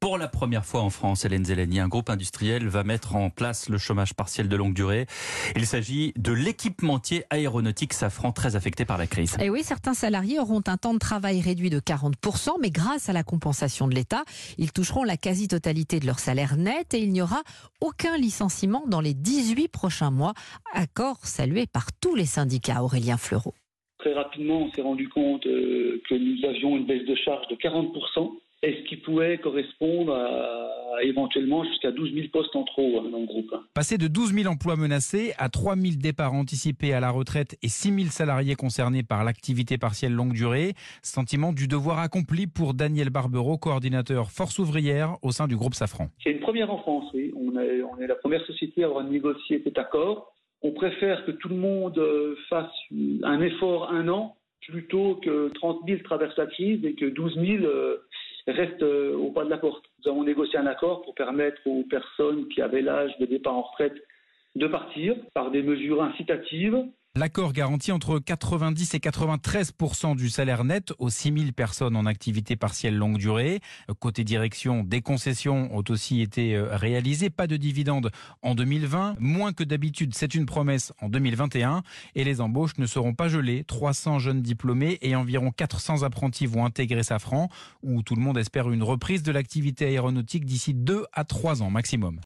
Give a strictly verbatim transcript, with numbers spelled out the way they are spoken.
Pour la première fois en France, Hélène Zélani, un groupe industriel va mettre en place le chômage partiel de longue durée. Il s'agit de l'équipementier aéronautique Safran, très affecté par la crise. Et oui, certains salariés auront un temps de travail réduit de quarante pour cent, mais grâce à la compensation de l'État, ils toucheront la quasi-totalité de leur salaire net et il n'y aura aucun licenciement dans les dix-huit prochains mois. Accord salué par tous les syndicats. Aurélien Fleureau. Très rapidement, on s'est rendu compte euh, que nous avions une baisse de charge de quarante pour cent, et ce qui pouvait correspondre à, à éventuellement jusqu'à douze mille postes en trop hein, dans le groupe. Passer de douze mille emplois menacés à trois mille départs anticipés à la retraite et six mille salariés concernés par l'activité partielle longue durée, sentiment du devoir accompli pour Daniel Barbero, coordinateur force ouvrière au sein du groupe Safran. C'est une première en France, oui. On est, on est la première société à avoir négocié cet accord. On préfère que tout le monde fasse un effort un an plutôt que trente mille traversent la crise et que douze mille restent au pas de la porte. Nous avons négocié un accord pour permettre aux personnes qui avaient l'âge de départ en retraite de partir par des mesures incitatives. L'accord garantit entre quatre-vingt-dix et quatre-vingt-treize pour cent du salaire net aux six mille personnes en activité partielle longue durée. Côté direction, des concessions ont aussi été réalisées. Pas de dividendes en deux mille vingt, moins que d'habitude, c'est une promesse en deux mille vingt et un. Et les embauches ne seront pas gelées. trois cents jeunes diplômés et environ quatre cents apprentis vont intégrer Safran, où tout le monde espère une reprise de l'activité aéronautique d'ici deux à trois ans maximum.